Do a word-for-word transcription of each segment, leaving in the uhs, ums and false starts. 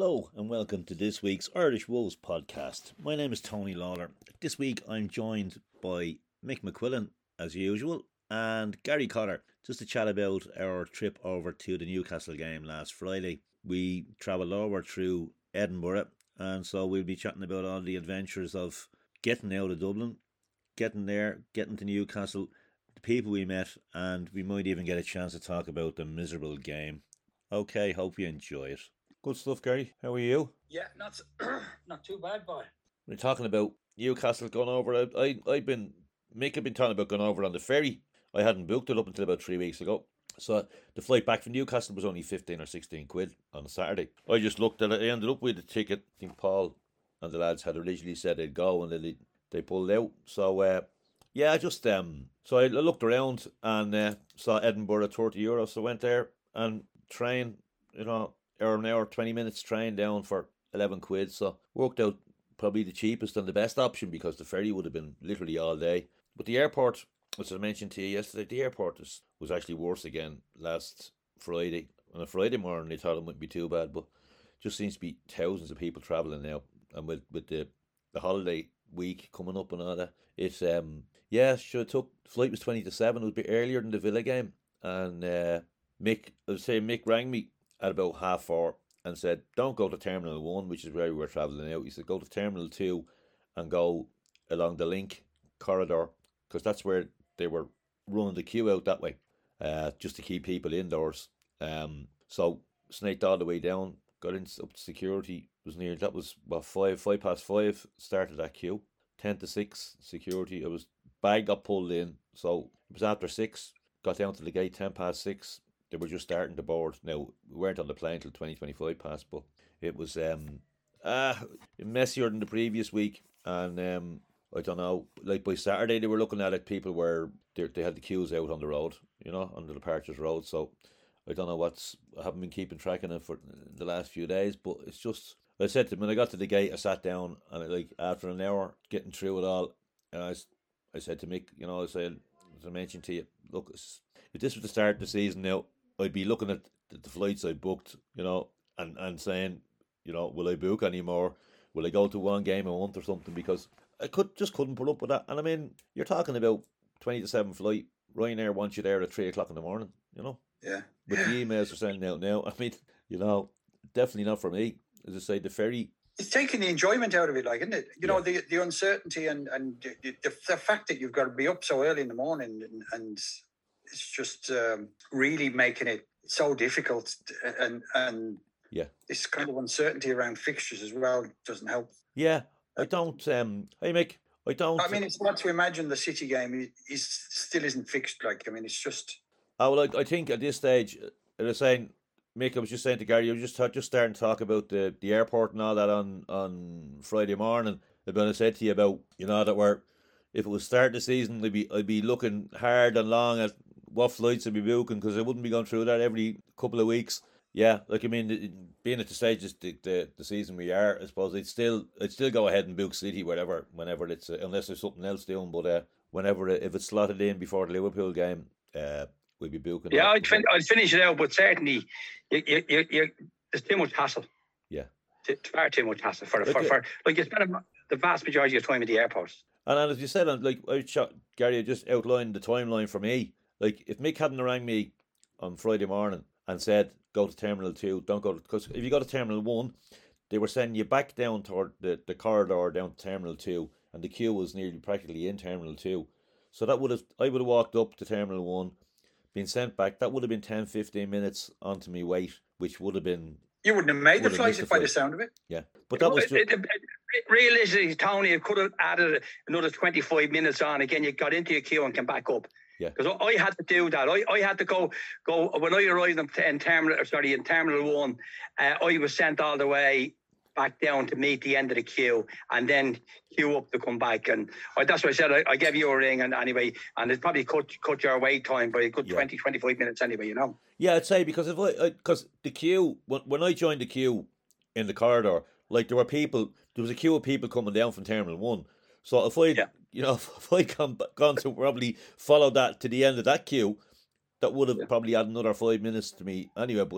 Hello and welcome to this week's Irish Wolves podcast. My name is Tony Lawler. This week I'm joined by Mick McQuillan as usual and Gary Cotter just to chat about our trip over to the Newcastle game last Friday. We travelled over through Edinburgh and so we'll be chatting about all the adventures of getting out of Dublin, getting there, getting to Newcastle, the people we met, and we might even get a chance to talk about the miserable game. Okay, hope you enjoy it. Good stuff, Gary. How are you? Yeah, not not too bad, boy. We're talking about Newcastle going over. I, I, I've been, Mick had been talking about going over on the ferry. I hadn't booked it up until about three weeks ago. So the flight back from Newcastle was only fifteen or sixteen quid on a Saturday. I just looked at it. I ended up with a ticket. I think Paul and the lads had originally said they'd go and they they pulled out. So, uh, yeah, I just, um, so I looked around and uh, saw Edinburgh at thirty euros. So I went there and train, you know, or an hour, twenty minutes train down for eleven quid. So worked out probably the cheapest and the best option because the ferry would have been literally all day. But the airport, as I mentioned to you yesterday, the airport was, was actually worse again last Friday. On a Friday morning, they thought it wouldn't be too bad, but just seems to be thousands of people travelling now. And with, with the, the holiday week coming up and all that, it's, um, yeah, sure, it took, the flight was twenty to seven. It was a bit earlier than the Villa game. And uh, Mick, I was saying, Mick rang me at about half four and said, don't go to Terminal one, which is where we were travelling out. He said, go to Terminal two and go along the Link corridor, because that's where they were running the queue out that way, uh, just to keep people indoors. Um, so snaked all the way down, got in up to security, was near, that was, what, five, five past five, started that queue, ten to six, security, it was, bag got pulled in, so it was after six, got down to the gate, ten past six, they were just starting to board. Now, we weren't on the plane till twenty twenty-five past, but it was um, uh, messier than the previous week. And um, I don't know, like by Saturday they were looking at it, people were, they, they had the queues out on the road, you know, on the departures road. So I don't know what's, I haven't been keeping track of it for the last few days, but it's just, I said to them, when I got to the gate, I sat down and like after an hour getting through it all, and I, I said to Mick, you know, I said, as I mentioned to you, look, if this was the start of the season now, I'd be looking at the flights I booked, you know, and, and saying, you know, will I book any more? Will I go to one game a month or something? Because I could just couldn't put up with that. And I mean, you're talking about twenty to seven flight. Ryanair wants you there at three o'clock in the morning, you know? Yeah. But the emails are sending out now. I mean, you know, definitely not for me. As I say, the ferry. It's taking the enjoyment out of it, like, isn't it? You Yeah. know, the the uncertainty and, and the, the, the fact that you've got to be up so early in the morning and, and it's just um, really making it so difficult, and and Yeah. this kind of uncertainty around fixtures as well doesn't help. Yeah, I don't. Um, hey, Mick, I don't. I mean, it's hard to imagine the City game is still isn't fixed. Like, I mean, it's just. Oh, well, I, I think at this stage, I was saying, Mick, I was just saying to Gary, I was just just starting to talk about the, the airport and all that on, on Friday morning. I've been said to you about, you know, that we're, if it was start the season, I'd be I'd be looking hard and long at what flights I'd be booking, because I wouldn't be going through that every couple of weeks. Yeah, like I mean, being at the stage of the, the, the season we are, I suppose I'd still I'd still go ahead and book City, whatever, whenever it's uh, unless there's something else doing. But uh, whenever it, if it's slotted in before the Liverpool game, uh, we'll be booking. Yeah, I'd, fin- I'd finish it out, but certainly you, you, you, you, there's too much hassle. Yeah, T- far too much hassle for, Like, for, uh, for like you spend a, the vast majority of your time at the airport. and, and as you said, and like I shot Gary, I just outlined the timeline for me. Like if Mick hadn't rang me on Friday morning and said go to Terminal two, don't go, because if you go to Terminal one, they were sending you back down toward the, the corridor down to Terminal two, and the queue was nearly practically in Terminal two. So that would have, I would have walked up to Terminal one, been sent back. That would have been ten, fifteen minutes onto me wait, which would have been. You wouldn't have made the Would have flight missed the by the flight. sound of it. Yeah, but that was It- just, it- it- realistically, Tony, it could have added another twenty-five minutes on. Again, you got into your queue and came back up. Yeah. Because I had to do that. I, I had to go go when I arrived in, in terminal. Sorry, in Terminal One, uh, I was sent all the way back down to meet the end of the queue, and then queue up to come back. And I, that's what I said. I, I gave you a ring, and anyway, and it probably cut cut your wait time by a good Yeah. twenty, twenty-five minutes anyway. You know. yeah, I'd say because if I, because the queue when when I joined the queue in the corridor, like there were people, there was a queue of people coming down from Terminal One. So if I, Yeah. you know, if I gone gone to probably follow that to the end of that queue, that would have Yeah. probably added another five minutes to me anyway. But like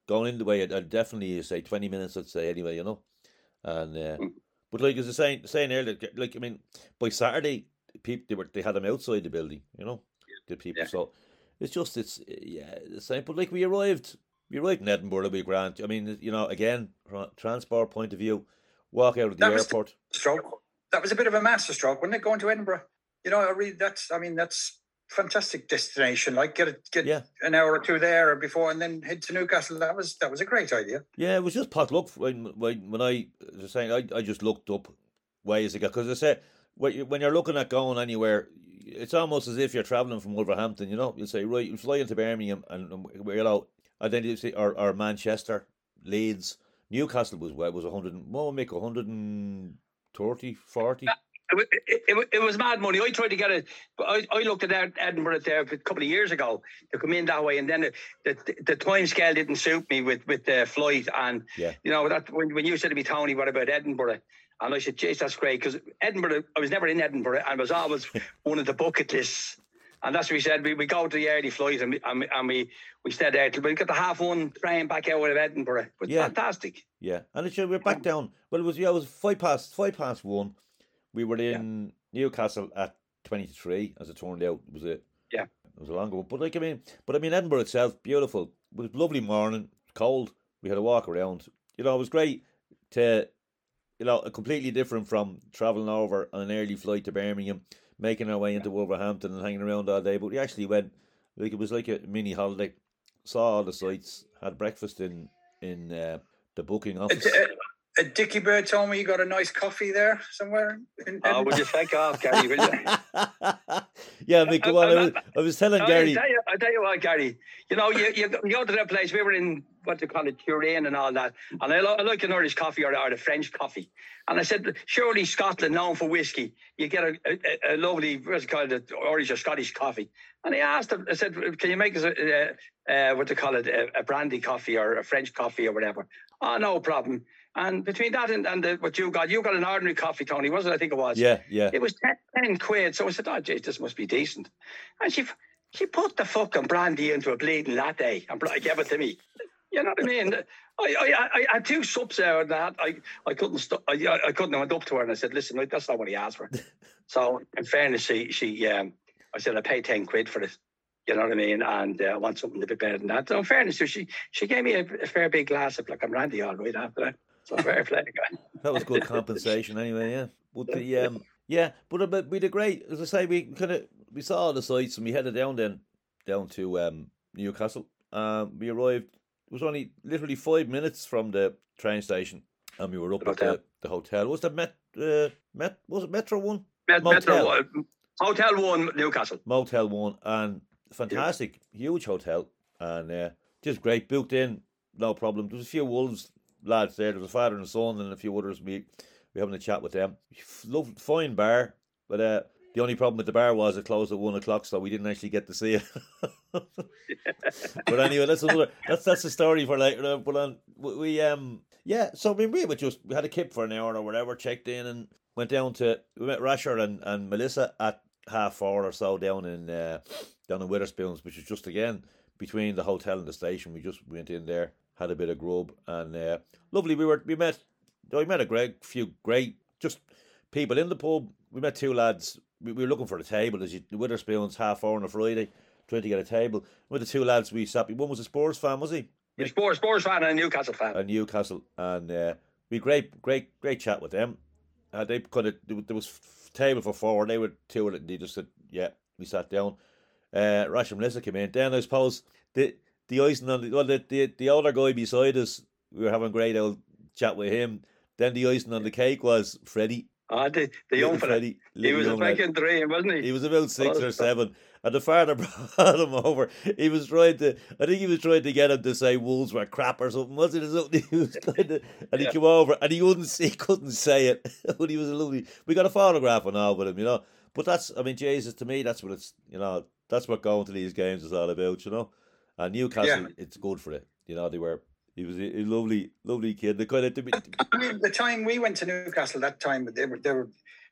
going in the way, I'd, I'd definitely say twenty minutes. I'd say anyway, you know, and uh, but like as I was saying saying earlier, like I mean, by Saturday, people they were they had them outside the building, you know, the people. Yeah. So it's just it's yeah the same. But like we arrived, we arrived in Edinburgh. We grant. I mean, you know, again, from a transport point of view, walk out of the That was airport. Stroke. That was a bit of a master stroke, wasn't it? Going to Edinburgh. You know, I really that's. I mean, that's fantastic destination. Like get a, get Yeah. an hour or two there before, and then head to Newcastle. That was that was a great idea. Yeah, it was just pot luck. When when, when I was saying, I, I just looked up ways to go because I said when you- when you're looking at going anywhere, it's almost as if you're traveling from Wolverhampton. You know, you'll say right, you fly into Birmingham and, and you know, and then you say or, or Manchester, Leeds, Newcastle was well was a hundred. What would make a hundred and thirty, forty? It, wa- it, it, it was mad money. I tried to get it. I, I looked at Ed- Edinburgh there a couple of years ago to come in that way, and then the the, the time scale didn't suit me with, with the flight. And Yeah. you know that when, when you said to me, Tony, what about Edinburgh? And I said, "Jeez, that's great," because Edinburgh, I was never in Edinburgh, and it was always one of the bucket lists. And that's what we said. We, we go to the early flight, and we and we, and we, we stayed there till we got the half one train back out of Edinburgh. It was Yeah. fantastic. Yeah, and it's, we're back down. Well, it was yeah, it was five past five past one. We were in Newcastle at twenty to three, as it turned out. It was a Yeah. it was a longer one. But like I mean, but I mean Edinburgh itself, beautiful. It was a lovely morning, cold. We had a walk around. You know, it was great to, you know, completely different from travelling over on an early flight to Birmingham, making our way into Wolverhampton and hanging around all day. But we actually went like it was like a mini holiday. Saw all the sights, had breakfast in in uh, the booking office. Uh, uh, Dickie Bird told me you got a nice coffee there somewhere. In Oh, Edinburgh. would you take off, Gary? Will you? Yeah, I mean, come on. I was, I was telling I Gary. tell you, I tell you what, Gary. You know, you, you, you go to that place. We were in what they call it, Turin and all that. And I, lo- I like an Irish coffee or, or the French coffee. And I said, surely Scotland, known for whiskey, you get a, a, a lovely, what's it called, Irish or Scottish coffee. And I asked him, I said, can you make us a, a, a what they call it, a, a brandy coffee or a French coffee or whatever? Oh, no problem. And between that and, and the, what you got, you got an ordinary coffee, Tony, wasn't it? I think it was. Yeah, yeah. It was ten, ten quid. So I said, oh, geez, this must be decent. And she she put the fucking brandy into a bleeding latte and bl- gave it to me. You know what I mean? I I, I, I had two sups there and that. I, I couldn't st- I, I couldn't have went up to her and I said, listen, like, that's not what he asked for. So in fairness, she, she um, I said, I paid ten quid for this. You know what I mean? And uh, I want something a bit better than that. So in fairness, she she gave me a, a fair big glass of like a brandy all right after that. So fair play, guy. That was good compensation anyway, yeah. But the um yeah, but but we did great. As I say, we kind of we saw all the sights and we headed down then down to um Newcastle. Um we arrived it was only literally five minutes from the train station and we were up at the, the hotel. Was the Met uh Met was it Metro One? Met, Motel. Metro One, Hotel One, Newcastle. Motel One, and fantastic, huge hotel, and uh, just great, booked in, no problem. There was a few Wolves lads there. There was a father and a son, and a few others. We we having a chat with them. Love, fine bar, but uh, the only problem with the bar was it closed at one o'clock, so we didn't actually get to see it. But anyway, that's another. That's that's a story for later. Uh, but um, we, we um yeah. So I mean, we were just we had a kip for an hour or whatever, checked in, and went down to we met Rasher and, and Melissa at half four or so down in uh, down in Witherspoons, which is just again between the hotel and the station. We just went in there, had a bit of grub, and uh, lovely. We were we met we met a great few great just people in the pub. We met two lads. We, we were looking for a table as you the Witherspoons half four on a Friday, trying to get a table. With the two lads we sat. One was a Spurs fan, was he? A sports, sports fan and a Newcastle fan. A Newcastle, and uh, we great great great chat with them. Uh, they kind of there was f- table for four. They were two of it. And they just said, "Yeah." We sat down. Uh, Rash and Melissa came in. Then I suppose the the icing on the well the, the the older guy beside us. We were having a great old chat with him. Then the icing on the cake was Freddie. Ah, the, the Little young fella. Freddie, He little was a young lad. fucking dream, wasn't he? He was about six Oh, or seven, and the father brought him over. He was trying to, I think he was trying to get him to say Wolves were crap or something, wasn't it? Or something? He was kind of, and he Yeah. came over, and he wouldn't, he couldn't say it. But he was a lovely. We got a photograph and all with him, you know. But that's, I mean, Jesus, to me, that's what it's, you know, that's what going to these games is all about, you know. And Newcastle, Yeah. it's good for it, you know. They were, he was a, a lovely, lovely kid. The kind of, I mean, the time we went to Newcastle, that time they were they were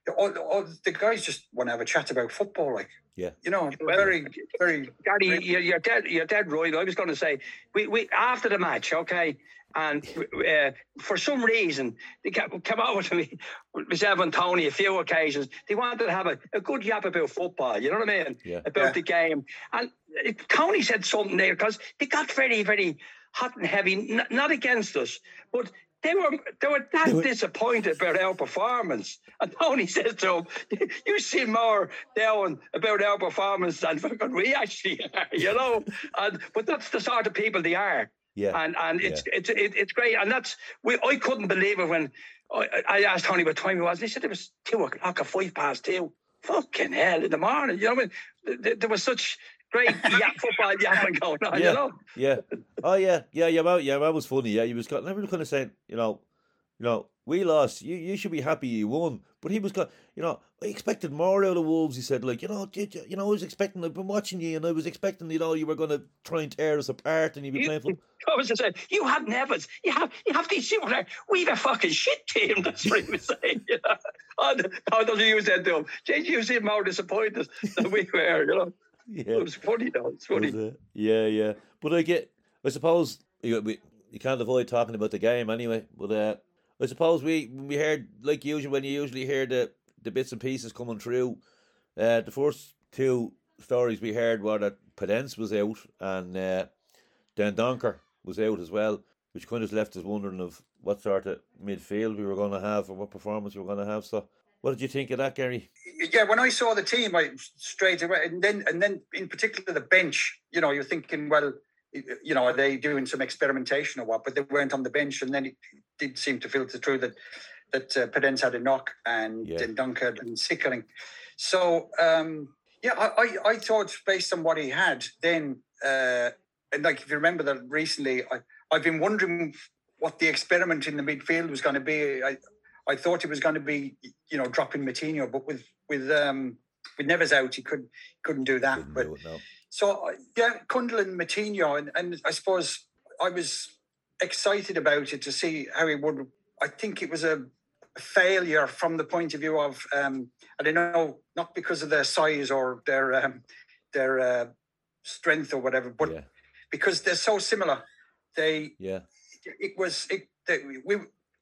all, all the guys just want to have a chat about football, like yeah, you know, Well, very, very. Gary, very- you're, you're dead. You're dead right. I was going to say we, we after the match, okay, and uh, for some reason they came came over to me, myself and Tony, a few occasions. They wanted to have a, a good yap about football. You know what I mean? Yeah. About Yeah. the game. And it, Tony said something there because they got very, very hot and heavy. N- not against us, but. They were they were that They were- disappointed about our performance. And Tony says to him, you seem more down about our performance than fucking we actually are, you know? And but that's the sort of people they are. yeah. And and it's it's it, it's great. And that's we I couldn't believe it when I, I asked Tony what time it was. They said it was two o'clock or five past two. Fucking hell in the morning. You know what I mean? There, there was such great yap, football yapping going on, Yeah. you know? Yeah. Oh yeah. Yeah. Yeah. Well, yeah. That was funny. Yeah. He was kind. Of, kind of saying, you know, you know, we lost. You you should be happy you won. But he was got. You know, I expected more out of Wolves. He said, like, you know, did you, you know, I was expecting. I've been watching you, and I was expecting, you know, you were going to try and tear us apart, and you'd be You- playing for. I was just saying, you have Nevers, you have you have these super players. We've a fucking shit team. That's what he was saying. You know? And how does he use that to him? Jay, you seem more disappointed than we were. You know, Yeah. it was funny though. It's funny. Was it? Yeah, yeah. But I get. I suppose you we, you can't avoid talking about the game anyway. But uh, I suppose we we heard like usual when you usually hear the the bits and pieces coming through. Uh, the first two stories we heard were that Pedence was out and uh, Dan Donker was out as well, which kind of left us wondering of what sort of midfield we were going to have and what performance we were going to have. So, what did you think of that, Gary? Yeah, when I saw the team, I straight away, and then and then in particular the bench. You know, you're thinking, well, you know, are they doing some experimentation or what? But they weren't on the bench, and then it did seem to filter through that that uh, Pedence had a knock and Yeah. then Dunker had been sickling. So um, yeah, I, I I thought based on what he had, then uh, and like if you remember that recently, I I've been wondering what the experiment in the midfield was going to be. I I thought it was going to be, you know, dropping Matinho, but with with um, with Neves out, he could couldn't do that. Couldn't But do it, no. so uh, yeah, Kundal and Matinho, and, and I suppose I was excited about it to see how he would. I think it was a failure from the point of view of um, I don't know, not because of their size or their um, their uh, strength or whatever, but yeah, because they're so similar. They yeah, it was it they, we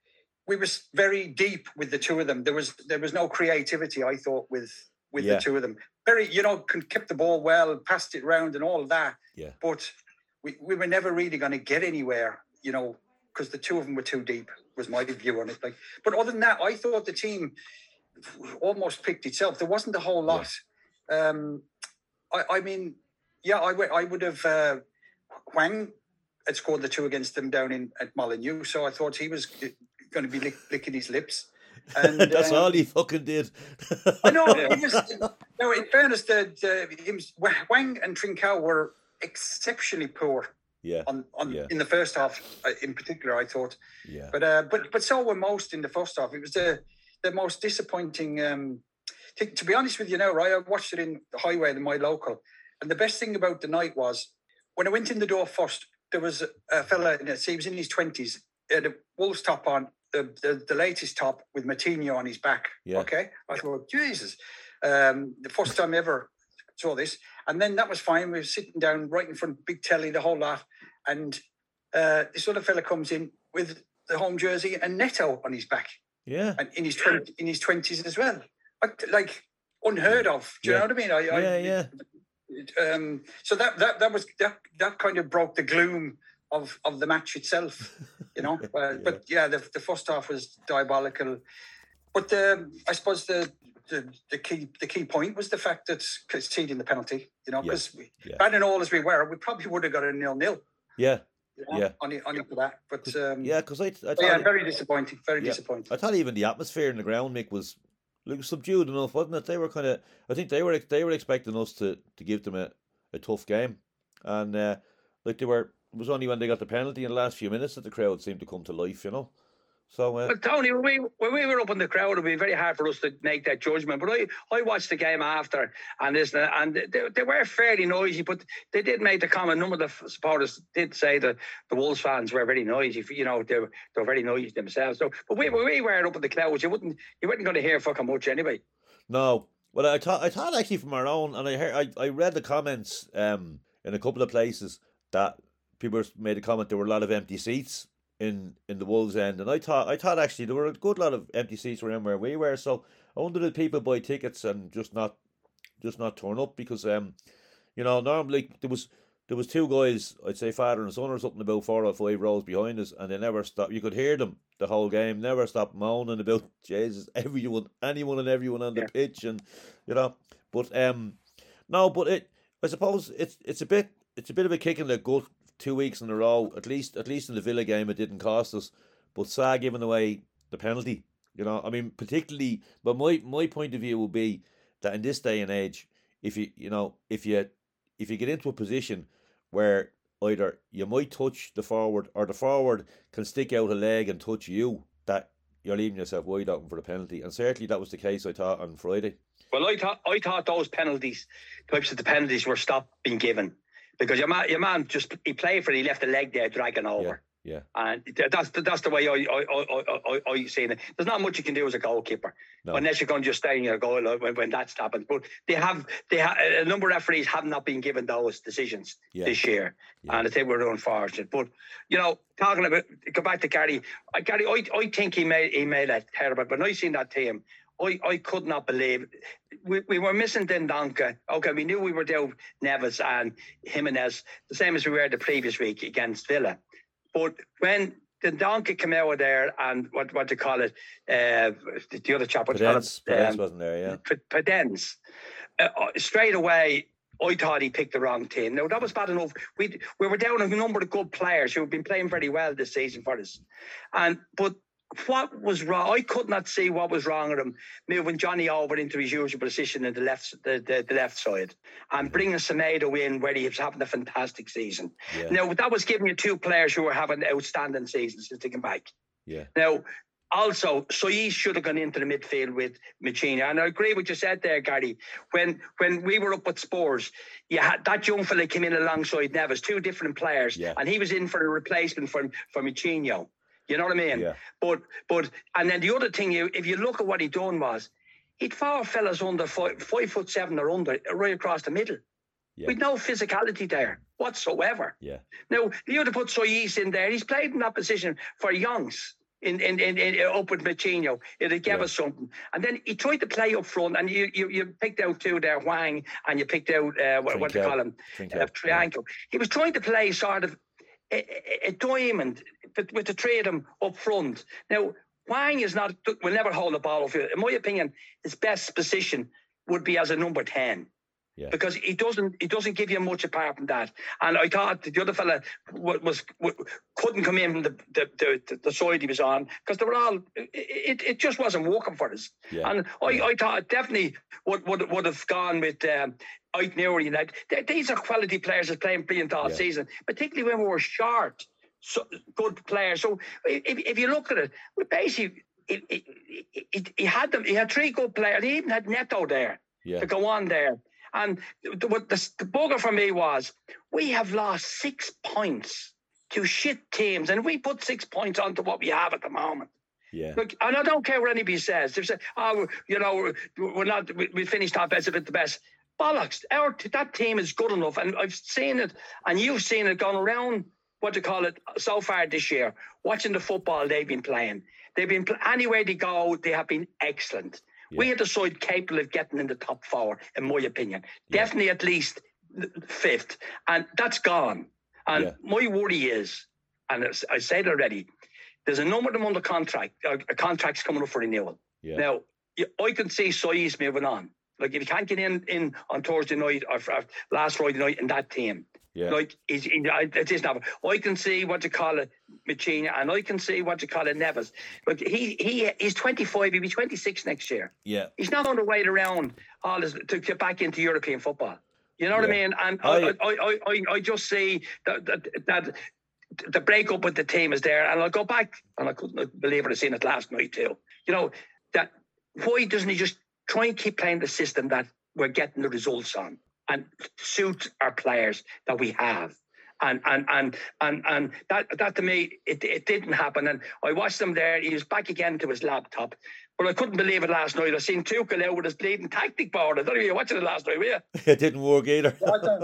we was very deep with the two of them. There was there was no creativity, I thought, with with Yeah. the two of them. Very, you know, con- kept the ball well, passed it round, and all of that. yeah, But we, we were never really going to get anywhere, you know, because the two of them were too deep. Was my view on it. Like, but other than that, I thought the team almost picked itself. There wasn't a whole lot. Um, I, I mean, yeah, I would I would have. Uh, Huang had scored the two against them down in at Molineux, so I thought he was going to be lick, licking his lips. And that's um, all he fucking did. I know. He was, no, in fairness, the, the him, Wang and Trincao were exceptionally poor Yeah, on, on Yeah. in the first half, uh, in particular. I thought, yeah, but uh, but but so were most in the first half. It was the the most disappointing. Um, to, to be honest with you, now, right? I watched it in the highway in my local, and the best thing about the night was when I went in the door first. There was a, a fella, he was in his twenties, had a Wolves top on, the, the, the latest top with Matinho on his back. Yeah. Okay. I thought, Jesus. Um, the first time I ever saw this. And then that was fine. We were sitting down right in front of big telly, the whole lot. And uh, this other fella comes in with the home jersey and Neto on his back yeah, and in his twenty, in his twenties as well. Like, like unheard of. Do you Yeah. know what I mean? I, yeah, I, yeah. um, so that that that was that that kind of broke the gloom of of the match itself, you know. Uh, Yeah. But yeah, the the first half was diabolical. But the, I suppose the, the the key the key point was the fact that conceding the penalty, you know, Yeah. because Yeah. bad and all as we were, we probably would have got a nil nil. Yeah, You know, Yeah. on it on it for that. But um, yeah, because I, I thought, yeah, very disappointing. Very Yeah. disappointing. I thought even the atmosphere in the ground, Mick, was like subdued enough, wasn't it? They were kind of, I think they were they were expecting us to, to give them a, a tough game, and uh, like they were. It was only when they got the penalty in the last few minutes that the crowd seemed to come to life, you know. So, uh, but Tony, when we when we were up in the crowd, it'd be very hard for us to make that judgment. But I, I watched the game after, and this, and they, they were fairly noisy. But they did make the comment. None of the supporters did say that the Wolves fans were very noisy. You know, they were, they were very noisy themselves. So, but we we were up in the clouds. You wouldn't you weren't going to hear fucking much anyway. No, well, I thought I thought actually from our own, and I heard I, I read the comments um in a couple of places that people made a comment there were a lot of empty seats in in the Wolves end, and I thought I thought actually there were a good lot of empty seats around where we were. So I wonder did people buy tickets and just not just not turn up, because um you know normally there was there was two guys, I'd say father and son, or something, about four or five rows behind us, and they never stopped. You could hear them the whole game, never stopped moaning about Jesus, everyone, anyone and everyone on the yeah. pitch, and you know. But um no, but it I suppose it's it's a bit it's a bit of a kick in the gut. Two weeks in a row, at least at least in the Villa game, it didn't cost us. But Sa giving away the penalty, you know, I mean, particularly. But my, my point of view will be that in this day and age, if you you know if you if you get into a position where either you might touch the forward or the forward can stick out a leg and touch you, that you're leaving yourself wide open for the penalty. And certainly that was the case, I thought, on Friday. Well, I thought I thought those penalties, types of the penalties, were stopped being given. Because your man, your man just he played for it, he left the leg there dragging over. Yeah, yeah. And that's that's the way I I I I, I see it. There's not much you can do as a goalkeeper, no. unless you're going to just stay in your goal when, when that's happened. But they have they have a number of referees have not been given those decisions yeah. this year, yeah. and I think we're unfortunate. But you know, talking about go back to Gary, Gary, I I think he made he made a terrible. But when I seen that team, I, I could not believe we, we were missing Dendoncker. Okay, we knew we were down Neves and Jimenez, the same as we were the previous week against Villa. But when Dendoncker came out of there and what what to call it, uh, the other chap, Podence, Podence um, wasn't there, yeah. Podence, uh, straight away, I thought he picked the wrong team. Now, that was bad enough. We we were down a number of good players who have been playing very well this season for us. And but what was wrong? I could not see what was wrong with him moving Johnny over into his usual position in the left, the, the, the left side, and bringing Semedo in where he was having a fantastic season. Yeah. Now that was giving you two players who were having outstanding seasons since they came back. Yeah. Now, also, Soyi should have gone into the midfield with Machina, and I agree with what you said there, Gary. When when we were up at Spurs, you had that young fella came in alongside Neves, two different players, yeah. and he was in for a replacement for for Machino. You know what I mean? Yeah. But but and then the other thing, you if you look at what he done was, he'd four fellas under five, five foot seven or under right across the middle. Yeah. With no physicality there whatsoever. Yeah. Now you would have put Soyis in there. He's played in that position for Youngs in in in, in up with Machino. It gave yeah. us something. And then he tried to play up front, and you you, you picked out two there, Wang, and you picked out uh, what, what do you call him, uh, Triangle. Yeah. He was trying to play sort of a, a diamond with the three of them up front. Now, Wang is not will never hold the ball up. In my opinion, his best position would be as a number ten. Yeah. Because he doesn't, he doesn't give you much apart from that. And I thought the other fella was, was couldn't come in from the the, the, the side he was on because they were all. It, it just wasn't working for us. Yeah. And I, yeah. I thought definitely would would would have gone with um, Ait Newry. Like these are quality players that's playing brilliant all yeah. season, particularly when we were short. So good players. So if if you look at it, we basically it, it, it, it, he had them. He had three good players. He even had Neto there yeah. to go on there. And the, what the, the bugger for me was we have lost six points to shit teams, and we put six points onto what we have at the moment. Yeah. Look, and I don't care what anybody says. They say, "Oh, you know, we're not. We, we finished top best of it, the best." Bollocks! Our that team is good enough, and I've seen it, and you've seen it going around. What do you call it? So far this year, watching the football they've been playing, they've been anywhere they go, they have been excellent. Yeah. We had the side capable of getting in the top four, in my opinion. Yeah. Definitely at least fifth. And that's gone. And yeah. my worry is, and I said already, there's a number of them under contract, uh, contracts coming up for renewal. Yeah. Now, I can see Soyuz moving on. Like, if you can't get in, in on Thursday night or, or last Friday night in that team, yeah. like, he's, he, it is not. I can see what you call it, Machina, and I can see what you call it, Neves. But he he he's twenty-five, he'll be twenty-six next year. Yeah. He's not on the way around all his, to get back into European football. You know what yeah. I mean? And I, I, I, I, I just see that, that, that the breakup with the team is there. And I'll go back, and I couldn't believe it, I seen it last night too. You know, that why doesn't he just try and keep playing the system that we're getting the results on and suit our players that we have? And and and and and that that to me, it it didn't happen. And I watched him there. He was back again to his laptop. But I couldn't believe it last night. I seen Tuchel out with his bleeding tactic board. I don't know if you were watching it last night, were you? It didn't work either.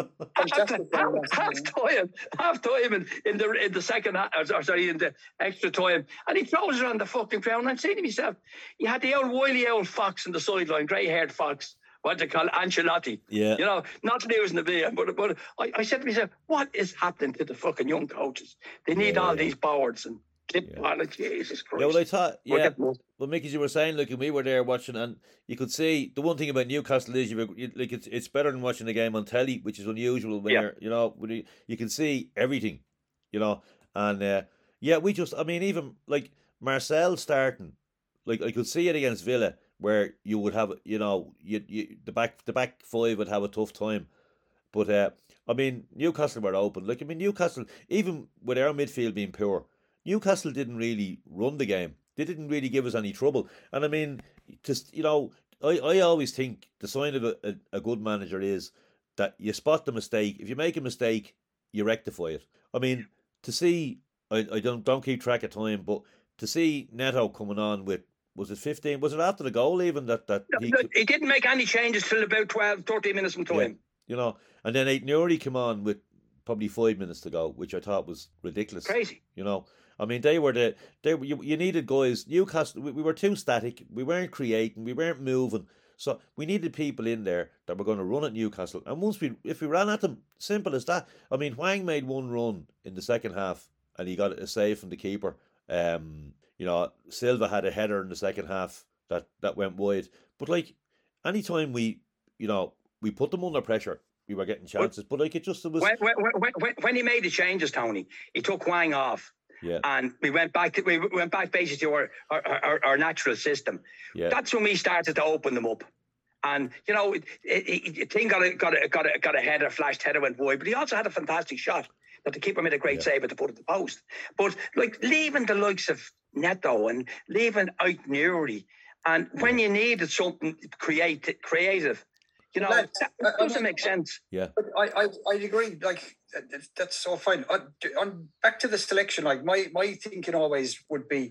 half, half, half time, half time in, in the in the second half, or sorry, in the extra time, and he throws it on the fucking ground. And I'm saying to myself, you had the old wily old fox on the sideline, grey-haired fox. What do you call it? Ancelotti. Yeah. You know, not losing the V M, but but I, I said to myself, what is happening to the fucking young coaches? They need yeah, all yeah. these boards and clip Yeah. on it. Jesus Christ. Yeah, well, I thought, yeah. We're Well, Mick, as you were saying, look, and we were there watching, and you could see the one thing about Newcastle is you, you like it's it's better than watching a game on telly, which is unusual when Yeah. you're, you know, when you, you can see everything, you know, and uh, yeah, we just, I mean, even like Marcel starting, like I could see it against Villa, where you would have, you know, you, you the back the back five would have a tough time, but uh, I mean, Newcastle were open. Like I mean, Newcastle, even with our midfield being poor, Newcastle didn't really run the game. They didn't really give us any trouble. And I mean, just you know, I, I always think the sign of a, a, a good manager is that you spot the mistake. If you make a mistake, you rectify it. I mean, to see, I, I don't don't keep track of time, but to see Neto coming on with, was it fifteen? Was it after the goal even that, that No, he... no, he didn't make any changes till about twelve, thirteen minutes from time. Yeah, you know, and then Aït-Nouri came on with probably five minutes to go, which I thought was ridiculous. Crazy. You know, I mean, they were the they were, you, you needed guys. Newcastle, we, we were too static. We weren't creating. We weren't moving. So we needed people in there that were going to run at Newcastle. And once we, if we ran at them, simple as that. I mean, Hwang made one run in the second half, and he got a save from the keeper. Um, you know, Silva had a header in the second half that that went wide. But like, anytime we, you know, we put them under pressure, we were getting chances. But like, it just it was When, when, when, when, when he made the changes, Tony, he took Hwang off. Yeah. And we went back to we went back basically to our our, our, our natural system. Yeah. That's when we started to open them up. And you know, it, it, it, thing got a got a got a got a header, flashed header, went wide, but he also had a fantastic shot that the keeper made a great Yeah. save at the foot of the post. But like leaving the likes of Neto and leaving Aït-Nouri, and when you needed something create, creative, you know, Lads, that I- I doesn't mean- make sense. yeah. But I, I, I agree. Like that- that's all fine. On, on back to the selection. Like my, my thinking always would be,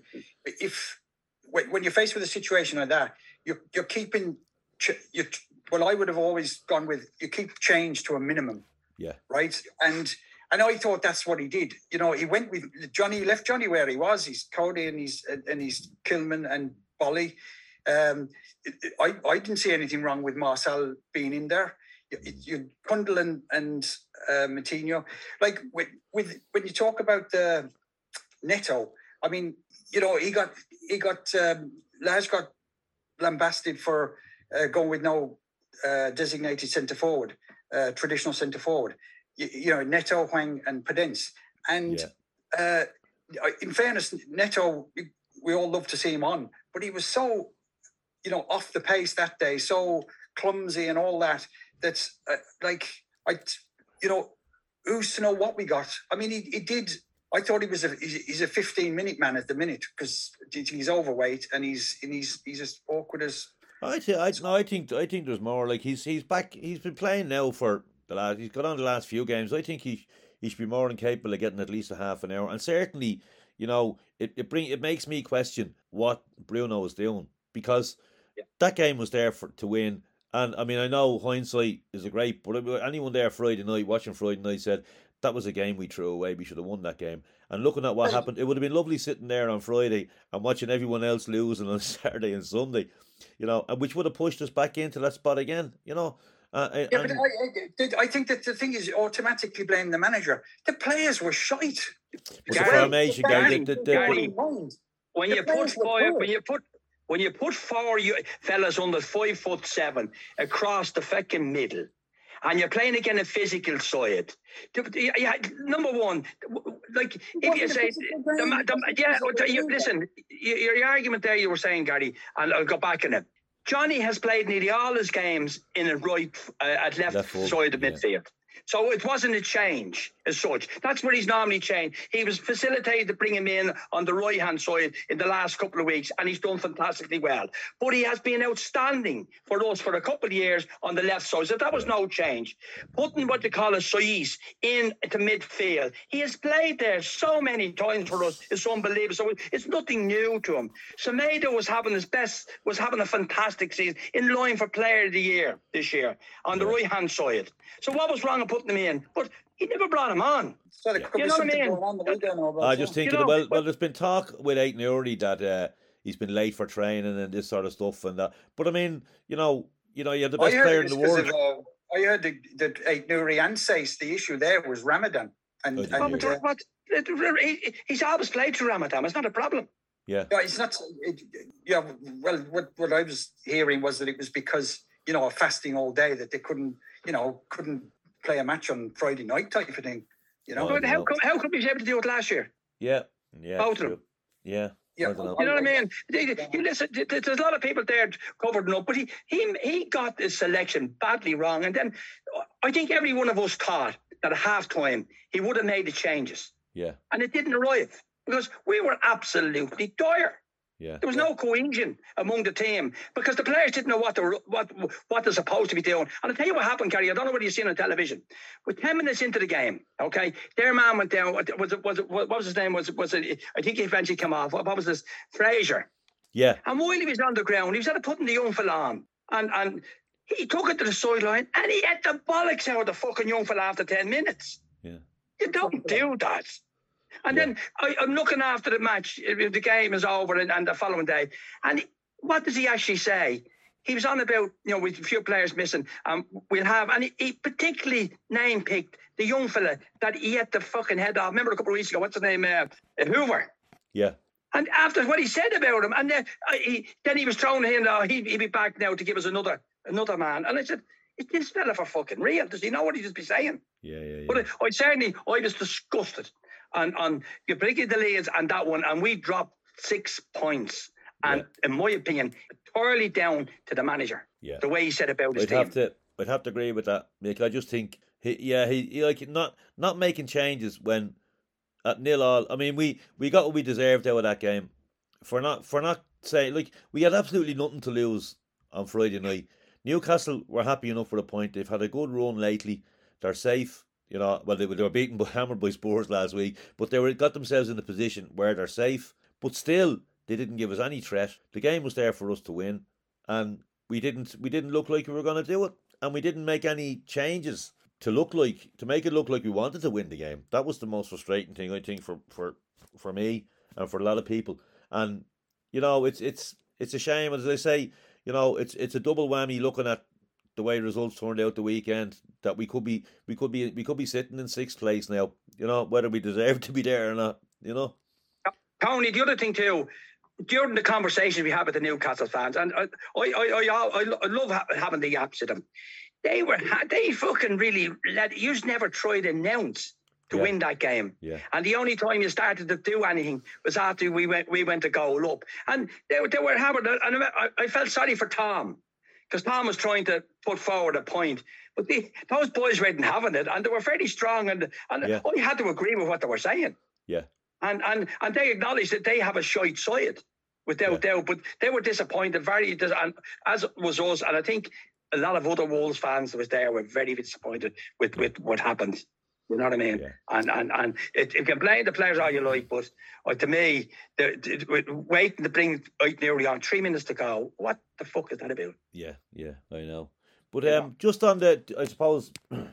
if when, when you're faced with a situation like that, you're you're keeping. ch- You well, I would have always gone with you keep change to a minimum, Yeah. right? And and I thought that's what he did. You know, he went with Johnny, left Johnny where he was. He's Cody and he's and he's Kilman and Bolly. Um, I I didn't see anything wrong with Marcel being in there. You, you Kundal and, and uh, Matinho, like with, with when you talk about the Neto, I mean, you know, he got he got um, Laz got lambasted for uh, going with no uh, designated centre forward, uh, traditional centre forward. You, you know, Neto, Hwang, and Podence. And Yeah. uh, in fairness, Neto, we all love to see him on, but he was so, you know, off the pace that day, so clumsy and all that. That's uh, like I, you know, who's to know what we got? I mean, he, he did. I thought he was a he's he's a fifteen minute man at the minute because he's overweight and he's and he's he's as awkward as. I think I, no, I think I think there's more. Like he's he's back. He's been playing now for the last. He's got on the last few games. I think he he should be more than capable of getting at least a half an hour. And certainly, you know, it it bring it makes me question what Bruno is doing because Yeah. that game was there for to win. And I mean, I know hindsight is a great, but anyone there Friday night watching Friday night said that was a game we threw away. We should have won that game. And looking at what Well, happened, it would have been lovely sitting there on Friday and watching everyone else losing on Saturday and Sunday, you know, and which would have pushed us back into that spot again, you know. Uh, and, Yeah, but I, I, I think that the thing is, you automatically blame the manager. The players were shite. But the Gary, formation, Gary, the, the, the, Gary, Mind. When The you put players were five, poor. when you put when you put four you, fellas under five foot seven across the fucking middle, and you're playing against a physical side, the- the- yeah, number one, like if you wasn't a say, physical the, game, ma- it the, wasn't a yeah, physical you, game. listen, your, your argument there you were saying, Gary, and I'll go back in it. Johnny has played nearly all his games in a right uh, at left, Left full, side of yeah. midfield. So it wasn't a change as such. That's where he's normally changed. He was facilitated to bring him in on the right-hand side in the last couple of weeks, and he's done fantastically well. But he has been outstanding for us for a couple of years on the left side. So that was no change. Putting what they call a Sois in to midfield. He has played there so many times for us. It's unbelievable. So it's nothing new to him. Semedo was having his best, was having a fantastic season, in line for Player of the Year this year on the right-hand side. So what was wrong with putting him in? But he never brought him on. So there could You be know what I something mean? going on that we don't know about. I yeah. just thinking, You know, well, but- well, there's been talk with Aidan Ury that uh, he's been late for training and this sort of stuff and that. But I mean, you know, you know, you have the best I heard player in it the was 'cause world. of, uh, I heard that that uh, Nuri and Sace, the issue there was Ramadan. And, Oh, did and you? uh, But, but he, he's always played through Ramadan. It's not a problem. Yeah, yeah, it's not. It, yeah, well, what, what I was hearing was that it was because, you know, fasting all day that they couldn't, you know, couldn't play a match on Friday night type of thing. You know, Oh, But I how know. come, how come he was able to do it last year? yeah, yeah. Both of true. them. Yeah, Yeah, I don't know. You know what I mean? They- they- You listen, th- th- there's a lot of people there covered up, but he he he got this selection badly wrong. And then I think every one of us thought that at half time he would have made the changes. Yeah, And it didn't arrive because we were absolutely dire. yeah. There was no cohesion among the team because the players didn't know what they're what what they're supposed to be doing. And I'll tell you what happened, Kerry. I don't know whether you've seen on television. With ten minutes into the game, okay, their man went down. Was it was it what was his name? Was it was it? I think he eventually came off. What, what was this? Fraser. Yeah, And while he was on the ground, he was at putting the young fella on, and and he took it to the sideline, and he had the bollocks out of the fucking young fella after ten minutes. yeah. You don't do that. And Yeah. then I, I'm looking after the match. uh, The game is over, and, and the following day, and what does he actually say? He was on about, you know, with a few players missing, um, we'll have, and he, he particularly name picked the young fella that he had the fucking head off. Remember a couple of weeks ago, what's his name? Uh, uh, Hoover. Yeah, And after what he said about him, and then uh, he then he was thrown in. Oh, he he'd be back now to give us another another man. And I said, is this fella for fucking real? Does he know what he just be saying? yeah, yeah, yeah. But I, I certainly, I was disgusted on on you breaking the leads and that one, and we dropped six points. And in my opinion, thoroughly down to the manager. Yeah. The way he said about his I'd team. have to, I'd have to agree with that, Mick. I just think, he, yeah, he, he like not not making changes when at nil all. I mean, we, we got what we deserved out of that game. For not for not saying, like, we had absolutely nothing to lose on Friday night. Newcastle were happy enough with a point. They've had a good run lately. They're safe. You know, well, they, they were beaten by hammered by Spurs last week, but they were got themselves in a position where they're safe. But still, they didn't give us any threat. The game was there for us to win, and we didn't. We didn't look like we were going to do it, and we didn't make any changes to look like to make it look like we wanted to win the game. That was the most frustrating thing, I think, for for for me and for a lot of people. And you know, it's it's it's a shame, as I say. You know, it's it's a double whammy looking at the way results turned out the weekend, that we could be we could be we could be sitting in sixth place now. You know, whether we deserve to be there or not. You know. Tony, the other thing too, during the conversations we had with the Newcastle fans, and I, I, I, I, I love ha- having the yaps with them. They were, they fucking really let. You never tried to announce to Yeah. win that game, Yeah. and the only time you started to do anything was after we went, we went to goal up, and they, they were having. And I, I felt sorry for Tom, because Tom was trying to put forward a point, but they, those boys weren't having it, and they were very strong, and and Yeah. I had to agree with what they were saying. Yeah. And and and they acknowledge that they have a shite side, without doubt. But they were disappointed, very dis- and as was us. And I think a lot of other Wolves fans that was there were very disappointed with, with what happened. You know what I mean? Yeah. And and and it, you can blame the players all you like, but uh, to me, the, the, waiting to bring out nearly on three minutes to go. What the fuck is that about? Yeah, yeah, I know. But Yeah. um, just on the, I suppose,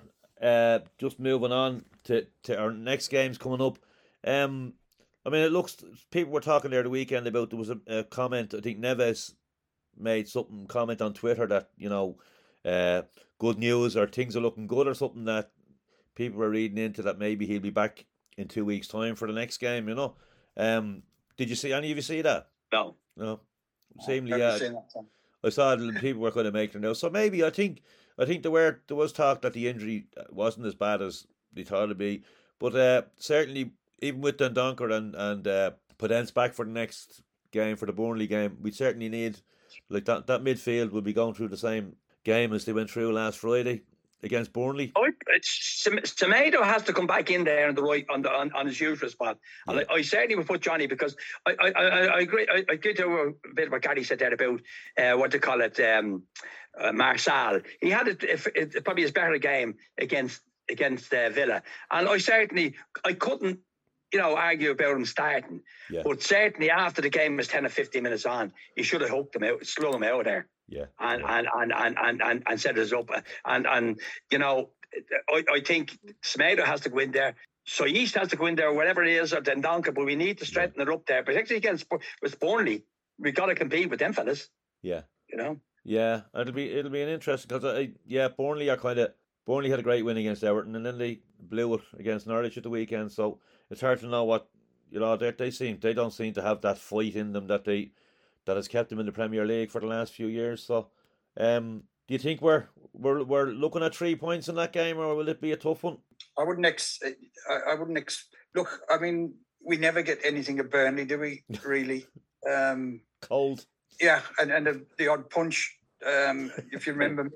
uh, just moving on to, to our next games coming up. Um, I mean, it looks, people were talking there the weekend about, there was a, a comment, I think Neves made something, comment on Twitter that, you know, uh, good news or things are looking good or something, that people were reading into, that maybe he'll be back in two weeks' time for the next game, you know. Um, did you see, any of you see that? No. No. I've Seemingly, never yeah. seen that, Tom. I saw that people were kind of making it now. So maybe I think I think there were there was talk that the injury wasn't as bad as they thought it'd be, but uh, certainly even with Dundonker and and uh, Podence back for the next game, for the Burnley game, we certainly need, like, that that midfield will be going through the same game as they went through last Friday against Burnley. I, Semedo has to come back in there on the right on the on, on his usual spot. And I, I certainly would put Johnny because I I, I, I agree. I, I agree to a bit what Gary said there about uh, what they call it, um, uh, Marçal. He had it, it, it probably his better game against against uh, Villa, and I certainly I couldn't. You know, argue about him starting, yeah. but certainly after the game was ten or fifteen minutes on, you should have hooked him out, slung him out there, yeah, and yeah. And, and, and and and and set us up, and and you know, I, I think Semedo has to go in there, so East has to go in there, whatever it is, or Dendoncker, but we need to strengthen yeah. it up there, particularly against with Burnley. We got to compete with them fellas. Yeah, you know. Yeah, it'll be it'll be an interesting because I yeah Burnley are kind of Burnley had a great win against Everton and then they blew it against Norwich at the weekend, so. It's hard to know what you know. They they seem they don't seem to have that fight in them that they that has kept them in the Premier League for the last few years. So, um, do you think we're we're we're looking at three points in that game, or will it be a tough one? I wouldn't ex. I, I wouldn't ex. Look, I mean, we never get anything at Burnley, do we? Really? Um, Cold. Yeah, and and the, the odd punch. Um, if you remember.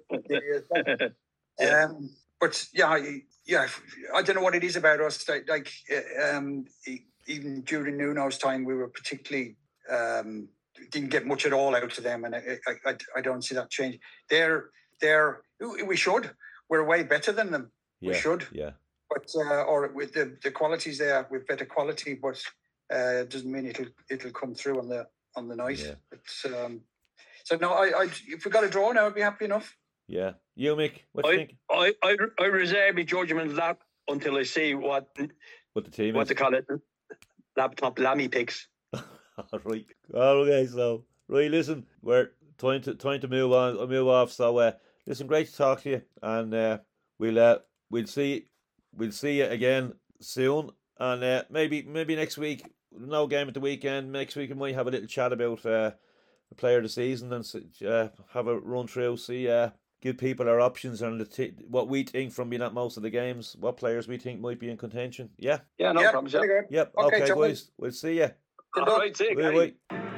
yeah. Um, but yeah. I, Yeah, I don't know what it is about us. Like, um, even during Nuno's time, we were particularly um, didn't get much at all out of them, and I, I, I don't see that change. They're, they're, we should. We're way better than them. Yeah, we should. Yeah. But uh, or with the the qualities there, with better quality, but uh, it doesn't mean it'll it'll come through on the on the night. Yeah. It's, um, so no, I, I if we got a draw now, I'd be happy enough. Yeah, you Mick, what do I, you think? I, I, I reserve my judgment of that until I see what what the team what is. they call it, laptop Lammy picks. All right. Okay, so right, listen, we're trying to trying to move on, move off. So, uh, listen, great to talk to you, and uh, we'll uh, we'll see we'll see you again soon, and uh, maybe maybe next week. No game at the weekend. Next week we might have a little chat about uh, the player of the season and uh, have a run through. See. Uh, Give people our options and the t- what we think from being at most of the games, what players we think might be in contention. Yeah? Yeah, no yep, problem. Yeah. Yep, okay, okay boys. We'll see you. All right, see you. Wait, wait.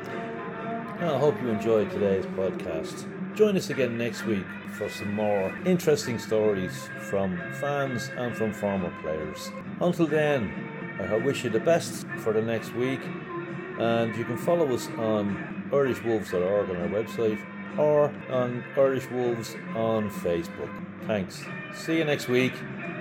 I hope you enjoyed today's podcast. Join us again next week for some more interesting stories from fans and from former players. Until then, I wish you the best for the next week, and you can follow us on irish wolves dot org on our website, or on Irish Wolves on Facebook. Thanks. See you next week.